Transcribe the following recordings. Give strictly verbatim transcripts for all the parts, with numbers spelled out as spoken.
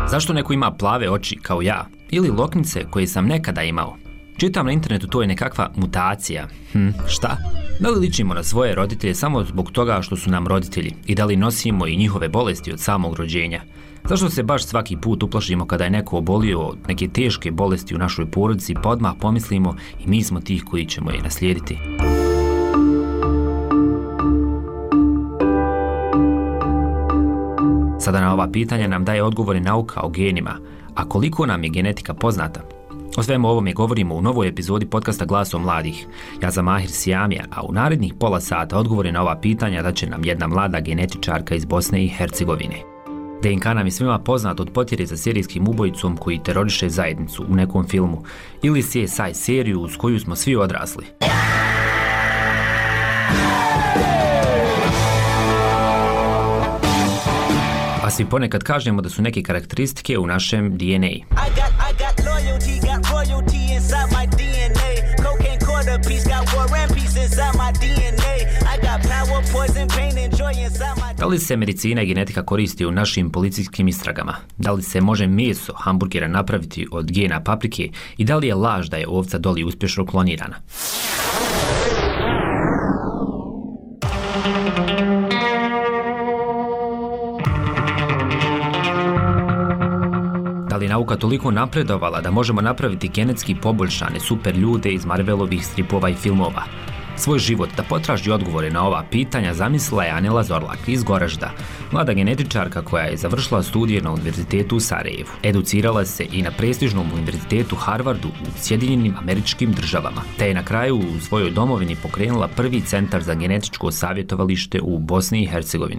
Zašto neko ima plave oči kao ja ili loknice koje sam nekada imao? Čitam na internetu to je nekakva mutacija. Hm, šta? Da li ličimo na svoje roditelje samo zbog toga što su nam roditelji i da li nosimo i njihove bolesti od samog rođenja? Zašto se baš svaki put uplašimo kada je neko obolio od neke teške bolesti u našoj porodici pa odmah pomislimo i mi smo tih koji ćemo je naslijediti? Sada na ova pitanja nam daje odgovore nauka o genima, a koliko nam je genetika poznata? O svemu ovome govorimo u novoj epizodi podcasta Glasom mladih. Ja sam Mahir Sijamija, a u narednih pola sata odgovore na ova pitanja daće nam jedna mlada genetičarka iz Bosne i Hercegovine. D N K nam je svima poznat od potjere za serijskim ubojicom koji teroriše zajednicu u nekom filmu ili C S I seriju uz koju smo svi odrasli. A svi ponekad kažemo da su neke karakteristike u našem D N A. Da li se medicina i genetika koristi u našim policijskim istragama? Da li se može meso hamburgera napraviti od gena paprike i da li je laž da je ovca Dolly uspješno klonirana? Da li nauka toliko napredovala da možemo napraviti genetski poboljšane super ljude iz Marvelovih stripova i filmova? Svoj život da potraži odgovore na ova pitanja zamislila je Anela Zorlak iz Goražda, mlada genetičarka koja je završila studije na Univerzitetu u Sarajevu. Educirala se i na prestižnom Univerzitetu Harvardu u Sjedinjenim Američkim Državama, te je na kraju u svojoj domovini pokrenula prvi centar za genetičko savjetovalište u Bosni i Hercegovini.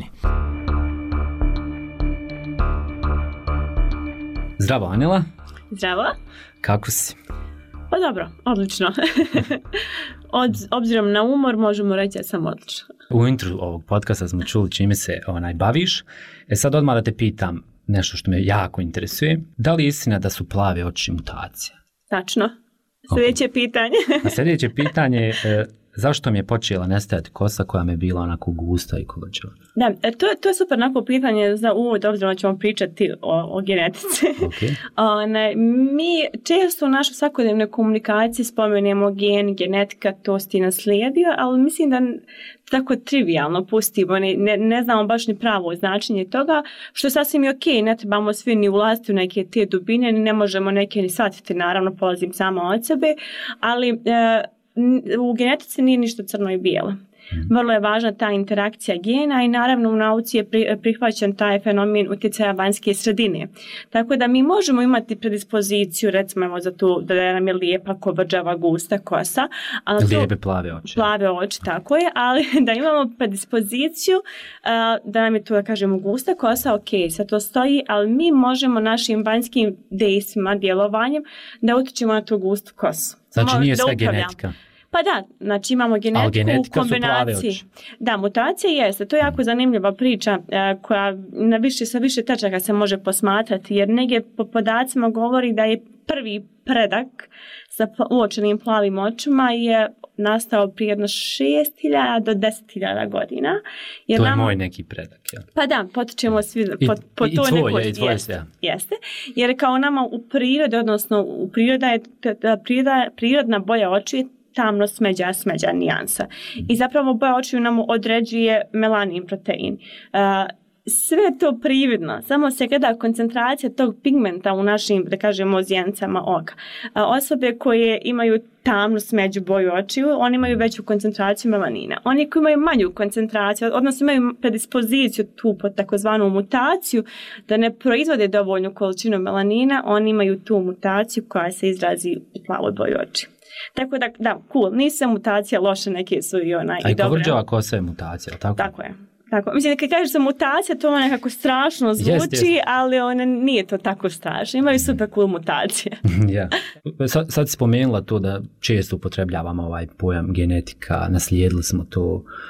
Zdravo, Anela. Zdravo. Kako si? Pa dobro, odlično. Od, obzirom na umor možemo reći da sam odlično. U intru ovog podcasta smo čuli čime se onaj baviš. E sad odmah da te pitam nešto što me jako interesuje. Da li je istina da su plave oči mutacija? Tačno. Sljedeće okay. pitanje. A sljedeće pitanje e, zašto mi je počela nestajati kosa koja mi je bila onako gusta i kovačeva? Da, to, to je super onako pitanje za uvod, obzirom da ćemo pričati o, o genetici. Okay. One, mi često u našoj svakodnevnoj komunikaciji spomenemo gen, genetika, to si ti naslijedio, ali mislim da tako trivijalno pustimo, ne, ne, ne znamo baš ni pravo značenje toga, što je sasvim i okej, ne trebamo svi ni ulaziti u neke te dubine, ne možemo neke ni shvatiti, naravno polazim sama od sebe, ali e, u genetici nije ništa crno i bijelo. Vrlo je važna ta interakcija gena i naravno u nauci je prihvaćen taj fenomen utjecaja vanjske sredine. Tako da mi možemo imati predispoziciju, recimo za to da nam je lijepa, kovrđava, gusta kosa. Ali lijepe plave oči. Plave oči, tako je, ali da imamo predispoziciju uh, da nam je to, da kažemo, gusta kosa, ok, sve to stoji, ali mi možemo našim vanjskim dejstvima, djelovanjem da utječemo na tu gustu kosu. Znači nije sve genetika. Pa da, znači imamo genetiku u kombinaciji. Da, mutacija jeste. To je jako zanimljiva priča uh, koja na više, sa više tačaka se može posmatrati, jer negdje po podacima govori da je prvi predak sa uočenim plavim očima je nastao prije jedno šest hiljada do deset hiljada godina. Jer to je nam, moj neki predak, jel? Pa da, potičemo svi po, po i, to i tvoj, neko je, i tvoj jeste, jeste. Jer kao nama u prirodi, odnosno u priroda je priroda, prirodna boja oči tamno smeđa, smeđa nijansa. I zapravo boja očiju nam određuje melanin protein. Uh, sve to prividno, samo se gleda koncentracija tog pigmenta u našim, da kažemo, zjencama oka. Uh, osobe koje imaju tamnu smeđu boju očiju, oni imaju veću koncentraciju melanina. Oni koji imaju manju koncentraciju, odnosno imaju predispoziciju tu pod takozvanu mutaciju, da ne proizvode dovoljnu količinu melanina, oni imaju tu mutaciju koja se izrazi u plavoj boji očiju. Tako da, da, cool, nisu mutacija loše, neke su i onaj i dobre. A i kovrđava kosa je mutacija, tako? Tako je. Tako. Mislim, kad kažeš da mutacija, to nekako strašno zvuči, jest, jest. Ali ona nije to tako strašno. Imaju super cool mutacije. Ja. Sad, sad si spomenula to da često upotrebljavamo ovaj pojam genetika, naslijedili smo to.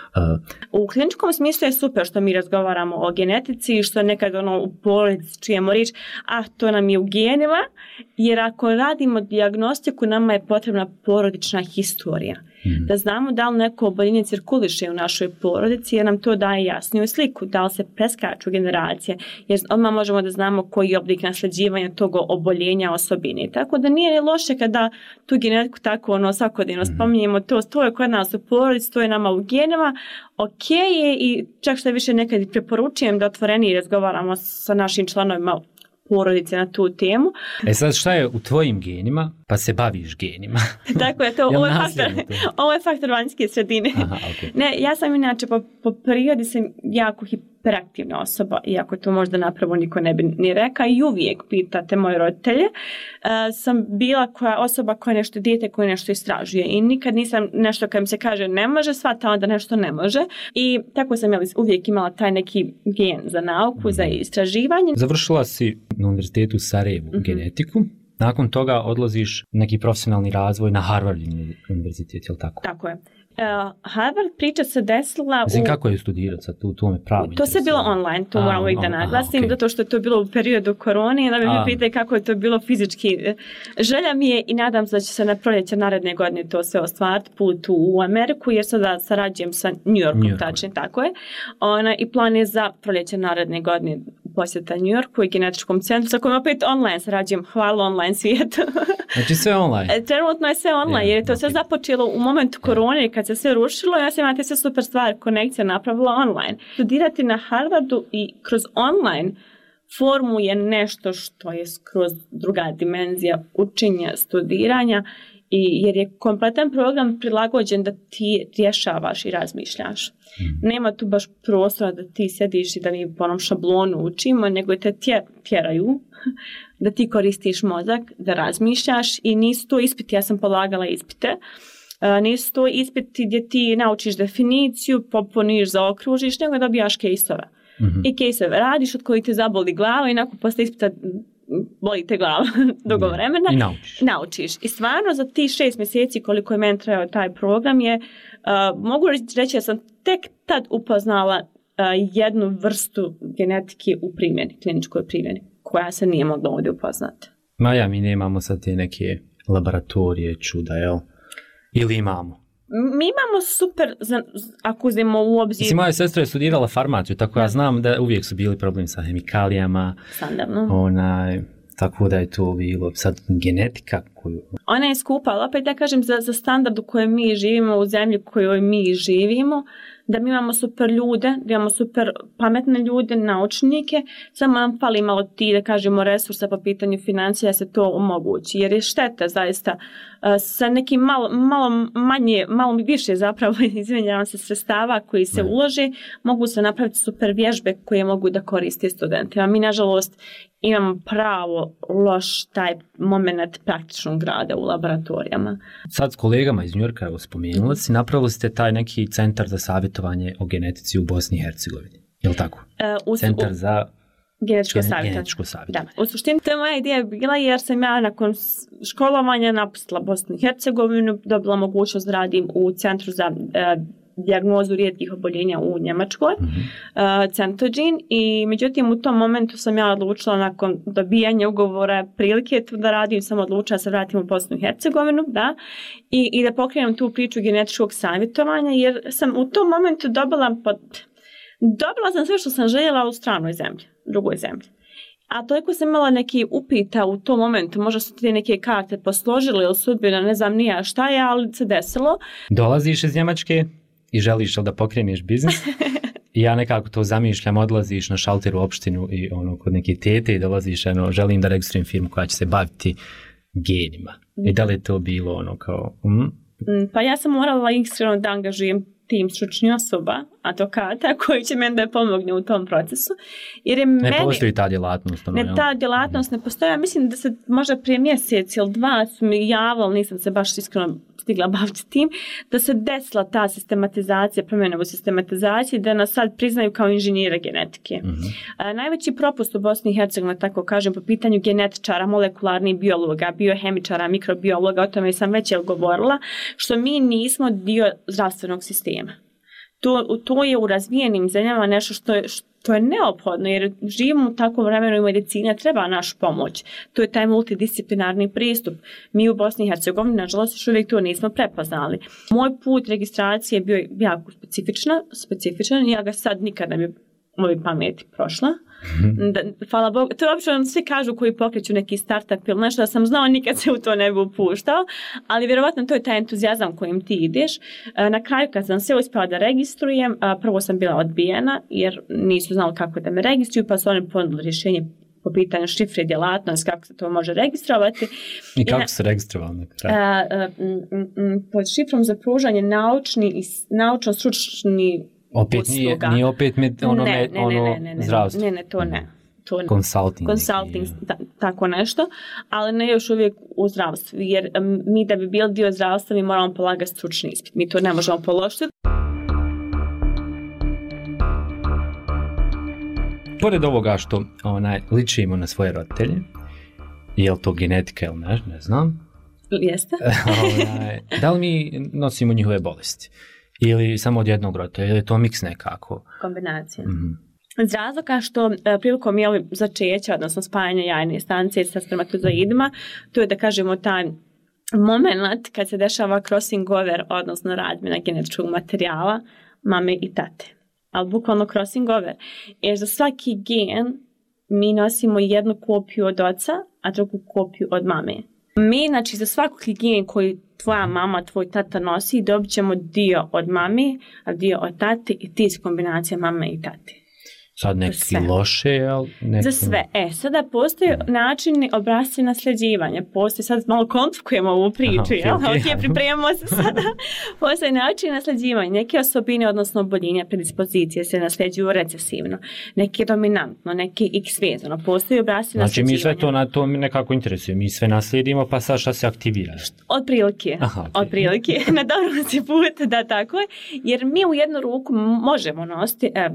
Uh... U kliničkom smislu je super što mi razgovaramo o genetici, što nekad ono u porodici čujemo riječ, a to nam je u genima, jer ako radimo dijagnostiku, nama je potrebna porodična historija. Mm. Da znamo da li neko oboljenje cirkuliše u našoj porodici, jer nam to daje jasniju sliku, da li se preskaču generacije, jer odmah možemo da znamo koji je oblik nasljeđivanja tog oboljenja osobine. Tako da nije ni loše kada tu genetiku tako ono svakodnevno mm. spominjemo, to, to je kod nas u porodici, to je nama u genima, ok je i čak što više nekad preporučujem da otvorenije razgovaramo sa našim članovima porodice na tu temu. E sad šta je u tvojim genima, pa se baviš genima? Tako je, to, ovo, je faktor, ovo je faktor vanjske sredine. Aha, okay. Ne, ja sam inače po, po prirodi sam jako hiperaktivna osoba, iako to možda napravo niko ne bi ni rekao, i uvijek pitate moje roditelje, uh, sam bila koja osoba koja nešto dijete, koja nešto istražuje i nikad nisam nešto kad mi se kaže ne može, shvatala da nešto ne može i tako sam jeli, uvijek imala taj neki gen za nauku, mm-hmm. za istraživanje. Završila si na univerzitetu u Sarajevu mm-hmm. genetiku. Nakon toga odlaziš neki profesionalni razvoj na Harvard univerzitet, je li tako? Tako je. Uh, Harvard priča se desila Mislim, u... kako je studirati sad tu, to me pravo To se bilo online, to moram uvijek da naglasim, okay. zato što je to bilo u periodu korone, da bi mi pitali kako je to bilo fizički. Želja mi je i nadam se da će se na proljeće naredne godine to sve ostvariti, put u Ameriku, jer sada sarađujem sa New Yorkom, tačno tako je. Ona, i plan je za proljeće naredne godine posjeta New Yorku i genetičkom centru, sa kojim opet online sarađujem, hvala online svijetu. Znači sve online? Trenutno je sve online, yeah, jer je to okay. sve započelo u momentu korone, kad se sve rušilo, ja sam imate sve super stvari, konekcija napravila online. Studirati na Harvardu i kroz online formu je nešto što je skroz druga dimenzija učenja, studiranja, i jer je kompletan program prilagođen da ti rješavaš i razmišljaš. Mm. Nema tu baš prostora da ti sjediš i da mi po onom šablonu učimo, nego te tjeraju da ti koristiš mozak, da razmišljaš i nisu to ispiti, ja sam polagala ispite, uh, nisu to ispiti gdje ti naučiš definiciju, popuniš, zaokružiš, nego dobijaš kejsove. Mm-hmm. I kejsove radiš od kojih te zaboli glava i nakon posle ispita boli te glava dugo vremena. I naučiš. naučiš. I stvarno za ti šest mjeseci koliko je meni trajao taj program je, uh, mogu reći da sam tek tad upoznala uh, jednu vrstu genetike u primjeni, kliničkoj primjeni, koja se nije mogla ovdje upoznati. Maja, mi nemamo sad te neke laboratorije, čuda, jel? Ili imamo? Mi imamo super, ako uzmemo u obzir... Mislim, moja sestra je studirala farmaciju, tako ja znam da uvijek su bili problemi sa hemikalijama. Standardno. Onaj, tako da je to bilo. Sad, genetika koju... Ona je skupa, ali opet da kažem za, za standard u kojem mi živimo, u zemlji u kojoj mi živimo, da mi imamo super ljude, da imamo super pametne ljude, naučnike, samo nam fali malo ti, da kažemo, resursa po pitanju financija, se to omogući, jer je šteta zaista uh, sa nekim malo, malo manje, malo više zapravo, izvinjavam se, sredstava koji se ne. ulože, mogu se napraviti super vježbe koje mogu da koriste studentima. Mi, nažalost, imamo pravo loš taj moment praktičnog rada u laboratorijama. Sad s kolegama iz New Yorka, evo spomenula si, napravili ste taj neki centar za savjetovanje o genetici u Bosni i Hercegovini. Je li tako? Uh, u, centar za genetičko genetičko savjetovanje. Da. U suštini to je moja ideja bila jer sam ja nakon školovanja napustila Bosnu i Hercegovinu, dobila mogućnost da radim u centru za uh, dijagnozu rijetkih oboljenja u Njemačkoj, mm-hmm. uh, Centogene, i međutim u tom momentu sam ja odlučila nakon dobijanja ugovora prilike tu da radim, sam odlučila da se vratim u Bosnu i Hercegovinu, da, i, i da pokrenem tu priču genetičkog savjetovanja, jer sam u tom momentu dobila, pod, dobila sam sve što sam željela u stranoj zemlji, drugoj zemlji. A toliko sam imala neki upita u tom momentu, možda su ti neke karte posložile ili sudbina, ne znam nija šta je, ali se desilo. Dolaziš iz Njemačke i želiš da pokreneš biznis i ja nekako to zamišljam, odlaziš na šalter u opštinu i ono kod neke tete i dolaziš, ono, želim da registrujem firmu koja će se baviti genima. I da li je to bilo ono kao... Mm? Pa ja sam morala iskreno da angažujem tim stručnih osoba, advokata, koji će meni da pomogne u tom procesu. Jer je ne meni, postoji ta djelatnost. Ono, ne, ta djelatnost ne postoji. Ja mislim da se možda prije mjesec ili dva su mi javili, nisam se baš iskreno stigla baviti tim, da se desila ta sistematizacija, promjena u sistematizaciji, da nas sad priznaju kao inženjere genetike. Mm-hmm. A, najveći propust u Bosni i Hercegovini, tako kažem, po pitanju genetičara, molekularnih biologa, biohemičara, mikrobiologa, o tome sam već govorila, što mi nismo dio zdravstvenog sistema. To, to je u razvijenim zemljama nešto što je, što je neophodno, jer živimo u takvom vremenu i medicina treba naš pomoć. To je taj multidisciplinarni pristup. Mi u Bosni i Hercegovini, nažalost, još uvijek to nismo prepoznali. Moj put registracije je bio jako specifična, specifičan i ja ga sad nikad ne bi moji pameti prošla. Mm-hmm. Da, hvala Bogu. To je obično svi kažu koji pokreću neki startup ili nešto da sam znao, nikad se u to ne bi upuštao, ali vjerovatno to je taj entuzijazam kojim ti ideš. Na kraju kad sam sve uspjela da registrujem, prvo sam bila odbijena jer nisu znali kako da me registruju, pa su oni ponudili rješenje po pitanju šifre i djelatnosti, kako se to može registrovati. I kako I, se registrovali na kraju? Pod šifrom za pružanje naučni i naučno-stručni opet nije, nije opet med, ono, ne, med, ne, ono ne, ne, ne, zdravstvo. Ne, ne, to ne. To ne. Consulting. Consulting, ta, tako nešto, ali ne još uvijek u zdravstvu, jer um, mi da bi bili dio zdravstva mi moramo polagati stručni ispit. Mi to ne možemo položiti. Pored ovoga što onaj, ličimo na svoje roditelje, je li to genetika ili ne, ne znam. Jeste. onaj, da li mi nosimo njihove bolesti? Ili samo od jednog roditelja, ili je to miks nekako? Kombinacija. Mm-hmm. Iz razloga što e, prilikom jeli, začeća, odnosno spajanja jajne stanice sa spermatozoidima, to je da kažemo taj moment kad se dešava crossing over, odnosno razmjena genetičkog materijala mame i tate. Ali bukvalno crossing over. Jer za svaki gen mi nosimo jednu kopiju od oca, a drugu kopiju od mame. Mi, znači, za svakog gen koji tvoja mama, tvoj tata nosi, dobit ćemo dio od mame, a dio od tate i ti iz kombinacije mame i tate. Sad neki loše, ali... Neki... Za sve. E, sada postoje načini obrasci nasljeđivanja. Postoje, sad malo komplikujemo ovu priču, aha, jel? Okay, okay. Ok, pripremamo se sada. Postoje načini nasljeđivanja. Neke osobine, odnosno oboljenja, predispozicije se nasljeđuju recesivno. Neke dominantno, neke X vezano. Postoje obrasci znači, nasljeđivanja. Znači, mi sve to na to nekako interesuje. Mi sve naslijedimo, pa sad šta se aktivira? Od prilike. Aha, okay. Od prilike. Na dobrom si put, da tako je. Jer mi u jednu ruku možemo nositi... E,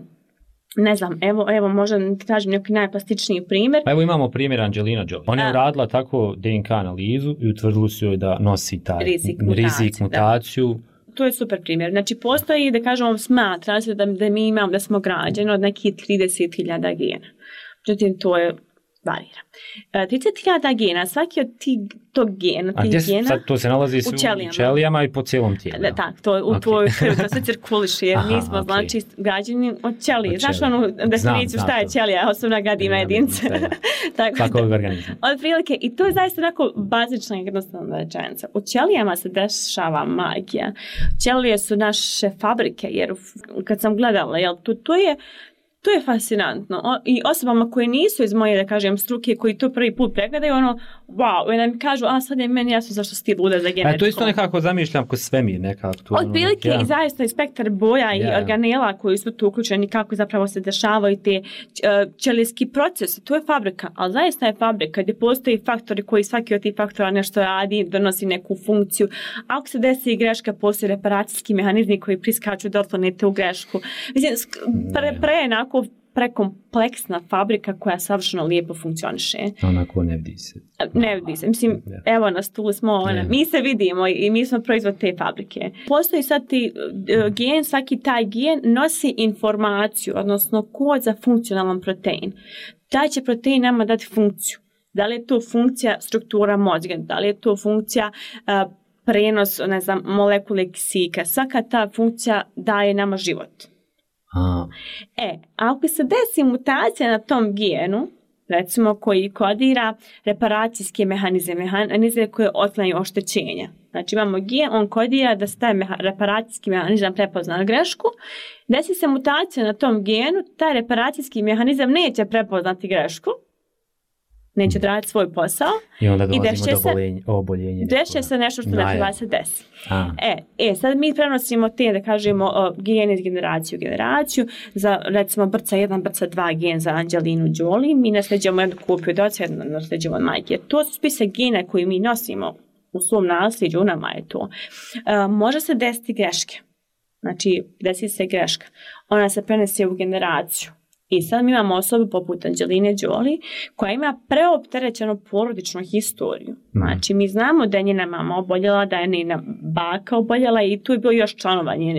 ne znam, evo, evo možda ti kažem neki najplastičniji primjer. Pa evo imamo primjer Angelina Jolie. Ona je uradila tako D N K analizu i utvrdili su joj da nosi taj rizik, rizik mutaciju. Da. To je super primjer. Znači postoji, da kažemo, smatra se da, da mi imamo, da smo građani od nekih trideset hiljada gena. Međutim, to je varira. trideset hiljada gena, svaki od tih tog gena, a tih gena sad to se nalazi u ćelijama, ćelijama i po cijelom tijelu. Da, tak, to u okay. tvojoj krvi, to se cirkuliše, jer aha, mi smo, okay. znači, građani od ćelije. Znaš onu definiciju šta je ćelija, osobna gadima jedince. Tako, tako da, organizam. Od prilike, i to je zaista onako bazična i jednostavna rečenica. U ćelijama se dešava magija. Ćelije su naše fabrike, jer kad sam gledala, jel, to, to je To je fascinantno. O, i osobama koje nisu iz moje, da kažem, struke, koji to prvi put pregledaju, ono, wow, i da mi kažu, a sad je meni jasno zašto si ti luda za genetikom. A to isto nekako zamišljam ko svemir, nekako. Od prilike ono, ja. I zaista i spektar boja yeah. i organela koji su tu uključeni, kako zapravo se dešavaju te ćelijski procesi. To je fabrika, ali zaista je fabrika gdje postoji faktori koji svaki od tih faktora nešto radi, donosi neku funkciju. Ako se desi greška, postoji reparacijski mehanizmi koji priskaču da otklonite u grešku. Mislim, pre, pre onako prekompleksna fabrika koja savršeno lijepo funkcioniše. Onako ne vidi se. Ne vidi se. Mislim, yeah. evo nas tu smo, ona, yeah. mi se vidimo i mi smo proizvod te fabrike. Postoji sad ti uh, gen, svaki taj gen nosi informaciju, odnosno kod za funkcionalan protein. Taj će protein nama dati funkciju. Da li je to funkcija struktura mozga, da li je to funkcija uh, prenos, ne znam, molekule kisika. Svaka ta funkcija daje nama život. A. E, ako se desi mutacija na tom genu, recimo koji kodira reparacijske mehanizme, mehanizme koje otklanjaju oštećenja. Znači imamo gen, on kodira da se taj meha, reparacijski mehanizam prepozna grešku, desi se mutacija na tom genu, taj reparacijski mehanizam neće prepoznati grešku, neće odraditi svoj posao. I onda dolazimo do oboljenja. oboljenja Deše se nešto što ne treba se desi. E, e, sad mi prenosimo te, da kažemo, o, gen iz generaciju u generaciju. Za, recimo, brca jedan, brca dva gen za Angelinu Jolie. Mi nasljeđujemo jednu kopiju od oca, jednu nasljeđujemo od majke. To su spisak gena koji mi nosimo u svom nasljeđu, u nama je to. E, može se desiti greške. Znači, desi se greška. Ona se prenese u generaciju. I sad mi imamo osobu poput Angeline Jolie koja ima preopterećenu porodičnu historiju. Znači mi znamo da je njena mama oboljela, da je njena baka oboljela i tu je bio još članova njene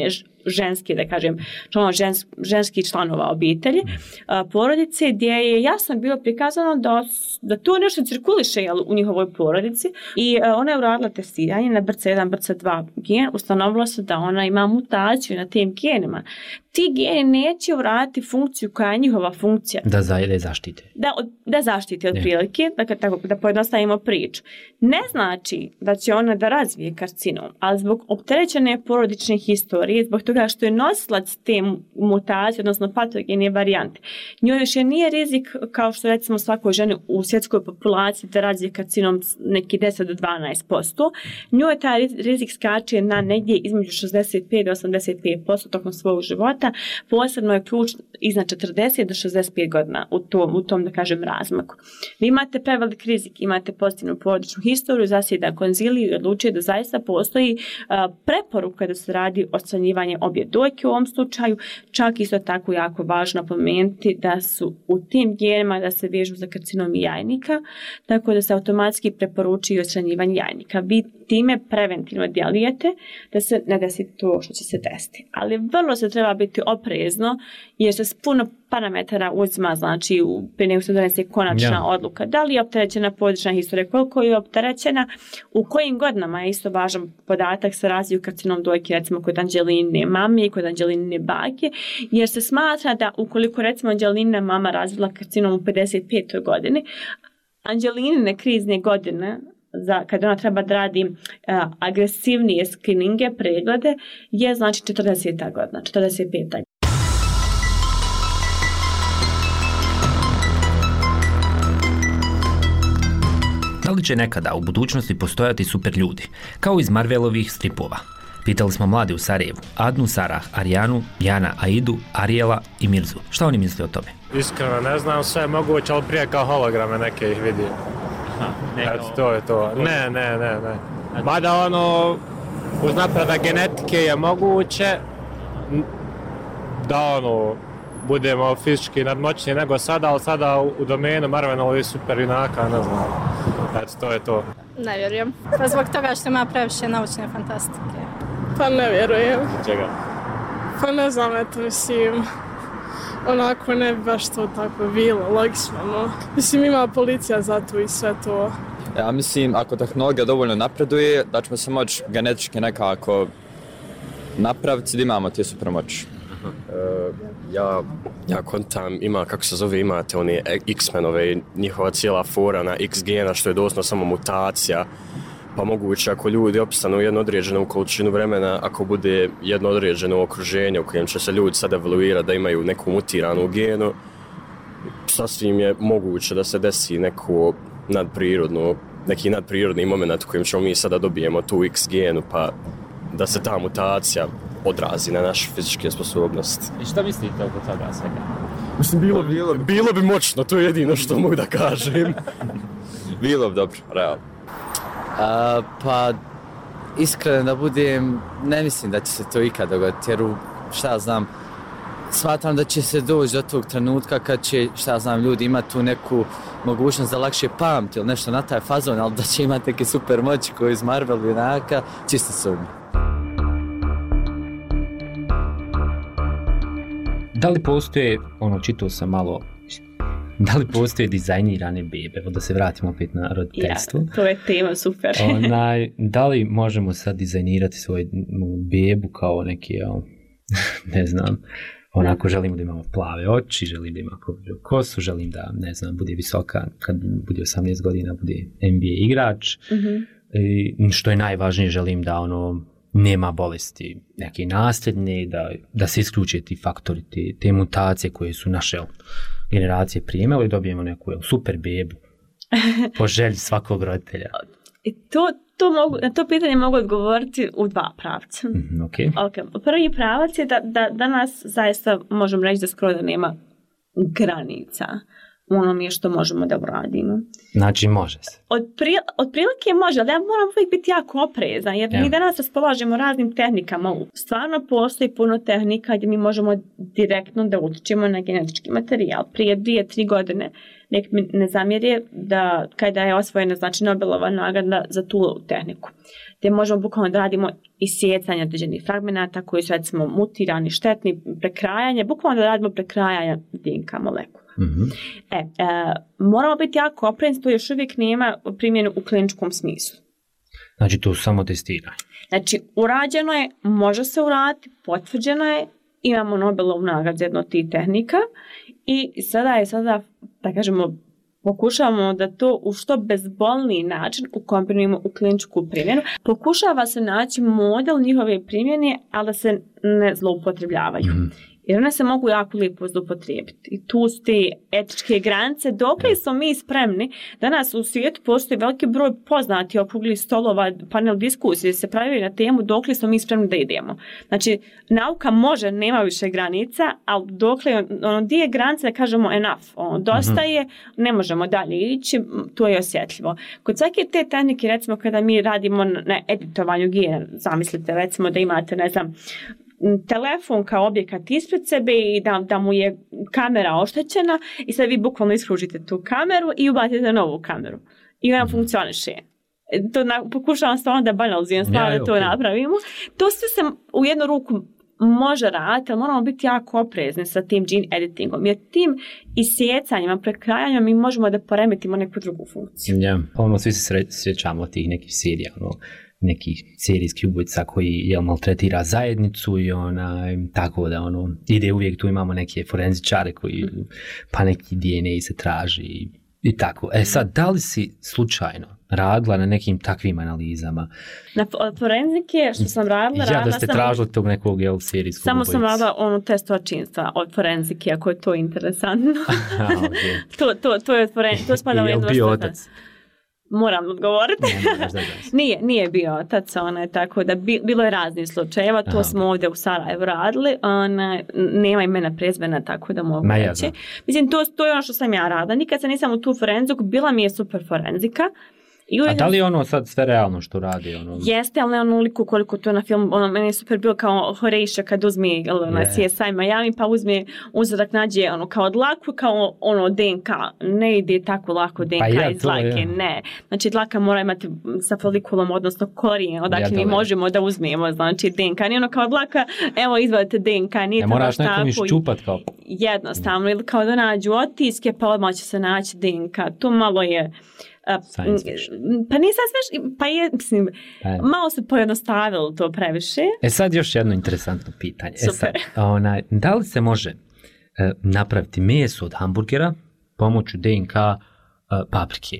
ženski, da kažem, članova žens, ženskih članova obitelji, a, porodice, gdje je jasno bilo prikazano da, da to nešto cirkuliše jel, u njihovoj porodici i a, ona je uradila testiranje na B R C A jedan, B R C A dva gen, ustanovilo se da ona ima mutaciju na tim genima. Ti geni neće uraditi funkciju koja je njihova funkcija. Da, za, da zaštite. Da, da zaštite od prilike, dakle, tako, da pojednostavimo priču. Ne znači da će ona da razvije karcinom, ali zbog opterećene porodične historije, zbog toga što je nosilac te mutacije, odnosno patogene varijante, njoj više nije rizik kao što recimo svakoj ženi u svjetskoj populaciji da razvije karcinom neki deset do dvanaest posto. Njoj taj rizik skače na negdje između šezdeset pet do osamdeset pet posto tokom svog života. Posebno je ključ iznad četrdeset do šezdeset pet godina u tom, u tom da kažem, razmaku. Vi imate prevelik rizik, imate pozitivnu porodičnu historiju, zasjeda konziliju i odlučuje da zaista postoji uh, preporuka da se radi odstranjivanje obje dojke u ovom slučaju, čak isto tako jako važno napomenuti da su u tim genima da se vežu za karcinom jajnika, tako da se automatski preporučuje odstranjivanje jajnika. Vi time preventivno djelujete da se ne desi to što će se desiti. Ali vrlo se treba biti oprezno jer se puno parametara uzima, znači prije nego se donese konačna ja. odluka. Da li je opterećena porodična historija, koliko je opterećena, u kojim godinama je isto važan podatak sa razviju karcinom dojke, recimo kod Anđeline mame i kod Anđeline bake, jer se smatra da ukoliko recimo Anđelina mama razvila karcinom u pedeset petoj godini, Anđelinine krizne godine za kada ona treba da radi uh, agresivnije skrininge, preglede, je znači četrdeseta godina, četrdeset peta. Da li će nekada u budućnosti postojati super ljudi, kao iz Marvelovih stripova? Pitali smo mlade u Sarajevu, Adnu, Sarah, Arijanu, Jana, Aidu, Arijela i Mirzu. Šta oni misle o tome? Iskreno ne znam, sve je moguće, ali prije kao holograme neke ih vidim. Eto, to je to. Ne, ne, ne, ne. Mada ono, uz napredak genetike je moguće da ono, budemo fizički nadmoćniji nego sada, ali sada u domenu Marvelovih super junaka, ne znam. Eto, to je to. Ne vjerujem. Pa zbog toga što ima previše naučne fantastike. Pa ne vjerujem. Čega? Pa ne znam, eto, mislim, onako ne bi baš to tako bilo, logično, no. Mislim, ima policija za to i sve to. Ja mislim, ako tehnologija dovoljno napreduje, da ćemo se moći genetički nekako napraviti da imamo te supermoći. Uh, ja, ja kontam, ima, kako se zove, imate one X-menove, njihova cijela fora na X gena, što je doslovno samo mutacija. Pa moguće ako ljudi opstanu jednu određenu količinu vremena, ako bude jedno određeno okruženje u kojem će se ljudi sad evoluirati da imaju neku mutiranu genu, sasvim je moguće da se desi neko nadprirodno, neki nadprirodni moment u kojem ćemo mi sada dobijemo tu X genu, pa da se ta mutacija odrazi na naše fizičke sposobnosti. I šta mislite oko toga svega? Mislim, bilo, bilo, bilo bi moćno, to je jedino što mogu da kažem. Bilo bi dobro, realno. Uh, pa, iskreno da budem, ne mislim da će se to ikad dogoditi, jer šta ja znam, smatram da će se doći do tog trenutka kad će, šta ja znam, ljudi imati tu neku mogućnost da lakše pamti ili nešto na taj fazon, ali da će imati neke super moći koji iz Marvel junaka, čisto sumnje. Da li postoje, ono, čitao sam malo, da li postoje dizajnirane bebe? Evo da se vratimo opet na roditeljstvo. Ja, to je tema super. Onaj, da li možemo sad dizajnirati svoju bebu kao neki, ne znam, onako želimo da imamo plave oči, želim da ima koblju kosu, želim da, ne znam, bude visoka, kad bude osamnaest godina, bude N B A igrač. Mm-hmm. I, što je najvažnije, želim da ono, nema bolesti neke nasljedne, da, da se isključe ti faktori, te, te mutacije koje su naše generacije primjeli i dobijemo neku super bebu po želji svakog roditelja. I to, to mogu, na to pitanje mogu odgovoriti u dva pravca. Mm, okay. Okay. Prvi pravac je da, da danas zaista možemo reći da skoro da nema granica u onome što možemo da uradimo. Znači može se. Od, pri, od prilike može, ali ja moram uvijek biti jako oprezan, jer ja. mi danas raspolažemo raznim tehnikama. Stvarno postoji puno tehnika gdje mi možemo direktno da utičemo na genetički materijal. Prije dvije, tri godine nek mi ne zamjeri da kada je osvojena znači Nobelova nagrada za tu tehniku. gdje možemo bukvalno da radimo isjecanje određenih fragmenata koji su recimo mutirani, štetni, prekrajanje, bukvalno da radimo prekrajanje D N K molekula. Mm-hmm. E, e, moramo biti jako oprezni, to još uvijek nema primjenu u kliničkom smislu. Znači to samo testiranje. Znači urađeno je, može se uraditi, potvrđeno je, imamo Nobelovu nagradu za jednu od tih tehnika i sada je sada, da kažemo, pokušavamo da to u što bezbolniji način ukombinujemo u kliničku primjenu. Pokušava se naći model njihove primjene, ali da se ne zloupotrebljavaju. Mm. Jer one se mogu jako lijepo zloupotrijebiti. I tu su te etičke granice. Dokle smo mi spremni? Danas u svijetu postoji veliki broj poznati okruglih stolova, panel diskusije se pravi na temu dokle smo mi spremni da idemo. Znači, nauka može, nema više granica, ali dokle, ono, gdje je granica da kažemo enough, ono, dosta je, ne možemo dalje ići, to je osjetljivo. Kod svake te tehnike, recimo, kada mi radimo na editovanju gena, zamislite, recimo, da imate, ne znam, telefon kao objekat ispred sebe i da, da mu je kamera oštećena i sad vi bukvalno iskružite tu kameru i ubacite novu kameru. I ona funkcioniše. To na, pokušavam stvarno da banalizujem stvar, ja, da to okay. napravimo. To sve se u jednu ruku može raditi, ali moramo biti jako oprezni sa tim gene editingom, jer tim isjecanjima, prekrajanjima mi možemo da poremetimo neku drugu funkciju. Ja, ono, svi se sjećamo tih nekih serija, ono, neki serijski ubojica koji jel, maltretira zajednicu i onaj, tako da ono, ide uvijek, tu imamo neke forenzičare koji, pa neki D N A se traži i, i tako. E sad, da li si slučajno radila na nekim takvim analizama? Na forenzike što sam radila, radila ja, da ste sam... tražili tog nekog jel, serijskog Samo ubojica. sam radila onu test očinstva od forenzike, ako je to interesantno. Aha, okay. to, to, to je od forenzike, to spada u jednu bio otac? Moram odgovoriti. nije, nije bio otac, ona, tako da bi, bilo je raznih slučajeva, to Aha. smo ovdje u Sarajevu radili, ona, nema imena prezmena, tako da mogu reći. Mislim, to, to je ono što sam ja radila. Nikad se nisam u tu forenziku, bila mi je super forenzika. I a da li je ono sad sve realno što radi? Ono... Jeste, ali ne onoliko koliko to na film, ono, meni je super bilo kao Horatio kad uzme ono, na C S I Miami, pa uzme uzorak, nađe ono, kao dlaku, kao ono D N K. Ne ide tako lako D N K pa ja, iz dlake, ja. ne. Znači dlaka mora imati sa folikulom, odnosno korijen, odakle ja, mi možemo da uzmemo, znači D N K. Nije ono kao dlaka, evo izvadite D N K, nije ja, to baš tako. Moraš nekom iščupat kao... Jednostavno, ili kao da nađu otiske, pa odmah će se naći D N K. To malo je... Uh, pa nisam smiješ, pa je, mislim, Ajde. malo se pojednostavilo to previše. E sad još jedno interesantno pitanje. Super. E sad, onaj, da li se može uh, napraviti meso od hamburgera pomoću D N K uh, paprike?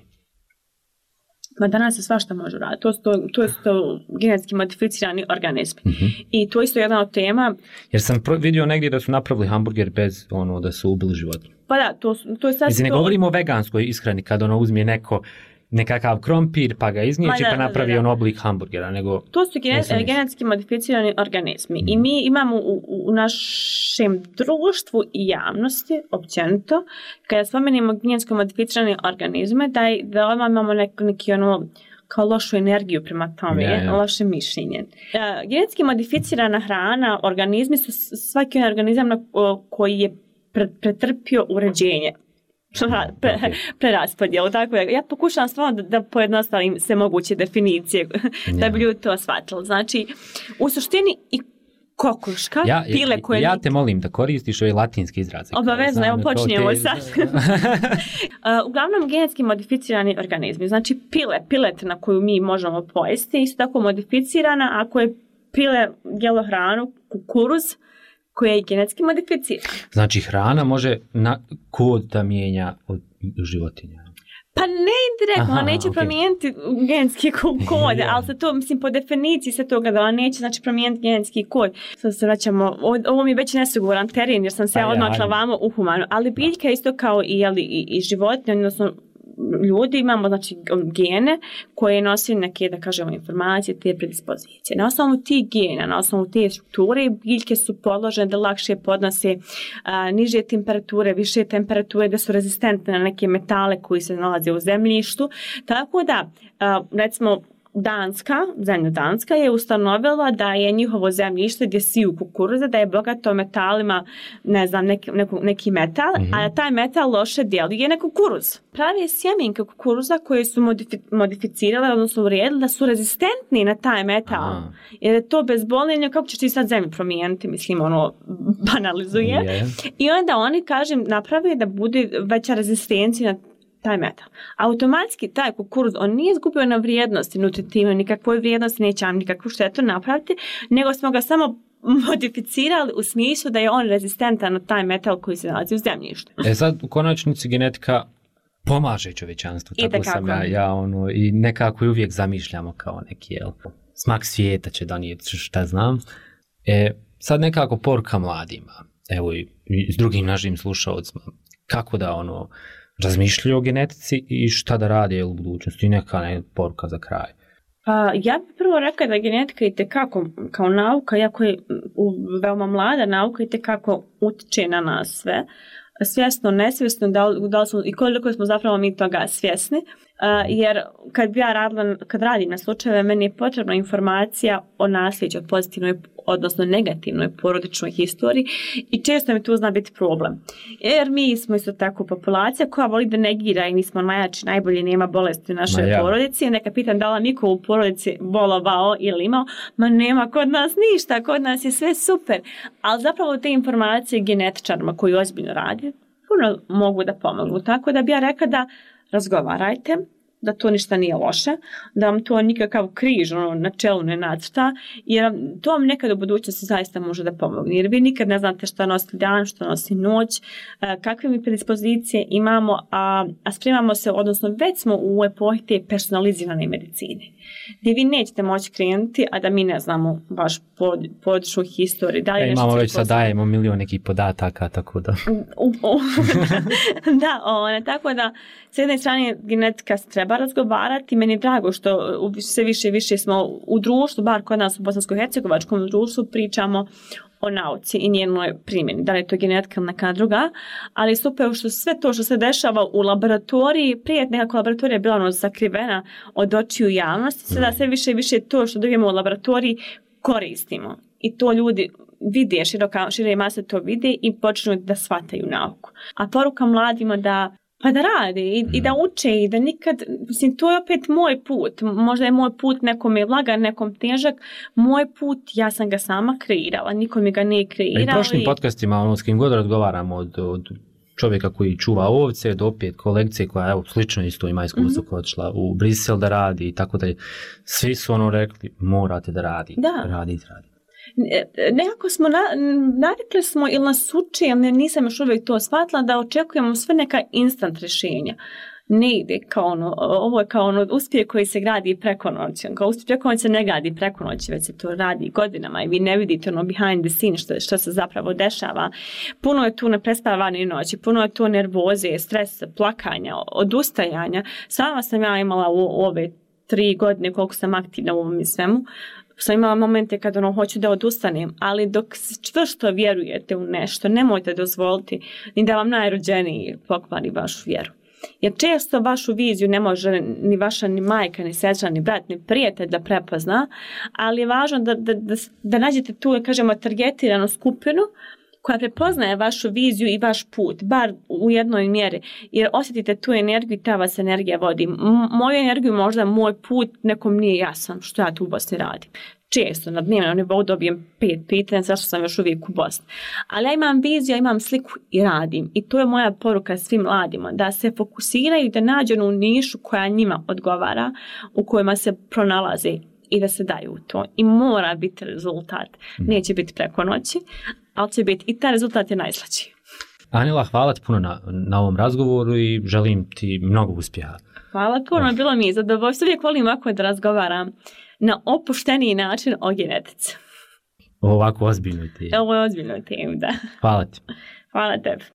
Ma danas se svašta može raditi. To su to, to, to genetski modificirani organizmi. Mm-hmm. I to je isto jedna od tema. Jer sam vidio negdje da su napravili hamburger bez ono da su ubili životinje. Pa da, to, to je sad... Mislim, ne to... govorimo o veganskoj ishrani kad ono uzme neko nekakav krompir pa ga iznijeći pa napravi da, da, da. on oblik hamburgera, nego... To su genet, genetski modificirani organizmi mm. i mi imamo u, u našem društvu i javnosti, općenito, kada spomenemo genetsko modificirane organizme, da, da odmah imamo neki, neki ono, kao lošu energiju prema tome, ja, ja. loše mišljenje. Uh, genetski modificirana hrana, organizmi su svaki organizam na, o, koji je pre, pretrpio uređenje. Pre, preraspodjelu, tako je. Ja pokušavam stvarno da, da pojednostavim sve moguće definicije da bi ljudi to shvatili. Znači, u suštini i kokoška, ja, pile koje... Ja te molim da koristiš ove latinske izraze. Obavezno, evo počinjemo te... sad. uh, uglavnom, genetski modificirani organizmi, znači pile, pilet na koju mi možemo pojesti, isto tako modificirana, ako je pile jelo hranu, kukuruz, koja je genetski modificirana. Znači hrana može na kod da mijenja od životinja? Pa ne indirektno, ona neće okay. promijeniti genetski kod, yeah. ali se to, mislim, po definiciji se toga da ona neće, znači, promijeniti genetski kod. Sad se vraćamo, ovo mi je već nesiguran teren, jer sam se pa odmakla ja, vamo u humanu, ali biljka isto kao i, jeli, i, i životinje, odnosno ljudi imamo, znači, gene koje nose neke, da kažemo, informacije, te predispozicije. Na osnovu tih gena, na osnovu te strukture, biljke su podložene da lakše podnose a, niže temperature, više temperature, da su rezistentne na neke metale koji se nalaze u zemljištu. Tako da, a, recimo, Danska, zemlja Danska je ustanovila da je njihovo zemljište gdje siju kukuruza, da je bogato metalima, ne znam, neki, neki, neki metal, mm-hmm. a taj metal loše djeluje na kukuruz. Pravi sjemenke kukuruza koje su modifi, modificirale, odnosno uredile, da su rezistentni na taj metal. Aha. Jer je to bezbolnjenje, kako ćeš ti sad zemlju promijeniti, mislim, ono, banalizuje. Yeah. I onda oni, kažem, naprave da bude veća rezistencija na taj metal. Automatski taj kukuruz, on nije izgubio na vrijednosti nutritivne, nikakvoj vrijednosti, neće vam nikakvu štetu napraviti, nego smo ga samo modificirali u smislu da je on rezistentan na taj metal koji se nalazi u zemljištu. E sad, u konačnici genetika pomaže čovječanstvu, tako sam ja, ja ono, i nekako uvijek zamišljamo kao neki, jel, smak svijeta će donijeti, šta znam. E, sad nekako poruka mladima, evo i, i s drugim našim slušalcima, kako da ono, razmišljaju o genetici i šta da rade u budućnosti i neka ne, poruka za kraj. Pa, ja bih prvo rekla da genetika itekako kao nauka, iako je veoma mlada nauka, itekako utiče na nas sve. Svjesno, nesvjesno, da li, da li smo, i koliko smo zapravo mi toga svjesni. Uh, jer kad bi ja radila, kad radim na slučajeve, meni je potrebna informacija o nasljeđu, o pozitivnoj, odnosno negativnoj porodičnoj historiji i često mi tu zna biti problem. Jer mi smo isto tako populacija koja voli da negira i nismo najjači, najbolji, nema bolesti u našoj ja. porodici. Neka pitam da li niko u porodici bolovao ili imao, ma nema kod nas ništa, kod nas je sve super. Ali zapravo te informacije genetičarima koji ozbiljno radi, puno mogu da pomognu. Tako da bi ja rekla da razgovarajte, da to ništa nije loše, da vam to nikakav križ ono, na čelu ne nacrta, jer to vam nekad u budućnosti zaista može da pomogne. Jer vi nikad ne znate šta nosi dan, šta nosi noć, kakve mi predispozicije imamo, a, a spremamo se, odnosno već smo u epohi te personalizirane medicine, gdje vi nećete moći krenuti, a da mi ne znamo baš pod, područnu historiju. Da li e, imamo već sad dajemo milion nekih podataka, tako da... u, u, da, ona, tako da s jedne strane genetika treba razgovarati. Meni je drago što sve više i više smo u društvu, bar kod nas u bosansko-hercegovačkom društvu, pričamo o nauci i njenoj primjeni. Da li je to genetika ili neka druga, ali super što sve to što se dešava u laboratoriji, prije nekako laboratorija je bila ono sakrivena od očiju javnosti, sada sve više i više to što dobijemo u laboratoriji koristimo. I to ljudi vide, široka, šire mase to vide i počnu da shvataju nauku. A poruka mladima da pa da rade i, i da uče i da nikad, mislim, to je opet moj put. Možda je moj put nekom je lagan, nekom težak. Moj put, ja sam ga sama kreirala, niko mi ga nije kreirao. I prošlim i... podcastima, ono, s kim god razgovaramo od, od čovjeka koji čuva ovce, do opet kolekcije koja, evo, slično isto ima iskustvo mm-hmm. koja odšla u Brisel da radi i tako da svi su ono rekli, morate da radite, da. radite, radite. Nekako smo na, navikli smo ili nas uči, ali nisam još uvijek to shvatila, da očekujemo sve neka instant rješenja. Ne ide kao ono, ovo je kao ono uspjeh koji se gradi preko noći. Kao uspjeh preko noći se ne gradi preko noći, već se to radi godinama i vi ne vidite ono behind the scene što, što se zapravo dešava. Puno je tu neprespavane noći, puno je tu nervoze, stresa, plakanja, odustajanja. Sama sam ja imala u, u ove tri godine koliko sam aktivna u ovom i svemu. Sam imala momente kad ono, hoću da odustanem, ali dok čvrsto vjerujete u nešto, nemojte dozvoliti ni da vam najrođeniji pokvari vašu vjeru. Jer često vašu viziju ne može ni vaša, ni majka, ni sestra, ni brat, ni prijatelj da prepozna, ali je važno da, da, da, da nađete tu, kažemo, targetiranu skupinu koja prepoznaje vašu viziju i vaš put, bar u jednoj mjeri, jer osjetite tu energiju i ta vas energija vodi. M- moju energiju možda moj put nekom nije jasan što ja tu u Bosni radim. Često na dnevnom nivou dobijem pet pitanja zašto sam još uvijek u Bosni. Ali ja imam viziju, ja imam sliku i radim. I to je moja poruka svim mladima, da se fokusiraju, da nađu onu nišu koja njima odgovara, u kojima se pronalaze i da se daju u to. I mora biti rezultat. Neće biti preko noći, ali će biti i taj rezultat je najslađiji. Anila, hvala ti puno na, na ovom razgovoru i želim ti mnogo uspjeha. Hvala puno, bilo mi je zadovoljstvo. Uvijek volim ovako da razgovaram na opušteniji način o genetici. Ovako ozbiljnoj temi. Ovo je ozbiljnoj temi, da. Hvala ti. Hvala tebi.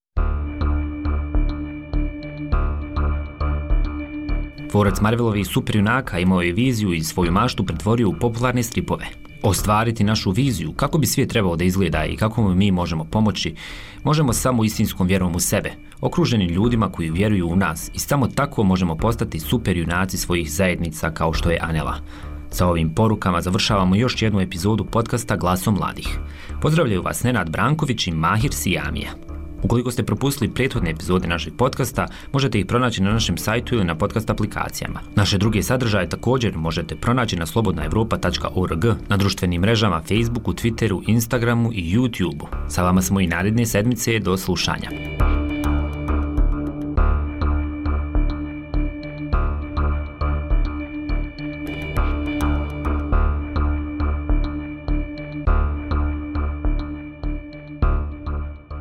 Tvorac Marvelovih superjunaka imao je viziju i svoju maštu pretvorio u popularne stripove. ostvariti našu viziju, kako bi svijet trebao da izgleda i kako mi možemo pomoći, možemo samo istinskom vjerom u sebe, okruženi ljudima koji vjeruju u nas i samo tako možemo postati super junaci svojih zajednica kao što je Anela. Sa ovim porukama završavamo još jednu epizodu podcasta Glasom mladih. Pozdravljaju vas Nenad Branković i Mahir Sijamija. Ukoliko ste propustili prethodne epizode našeg podcasta, možete ih pronaći na našem sajtu ili na podcast aplikacijama. Naše druge sadržaje također možete pronaći na slobodna europa tačka org, na društvenim mrežama Facebooku, Twitteru, Instagramu i YouTubeu. Sa vama smo i naredne sedmice, do slušanja.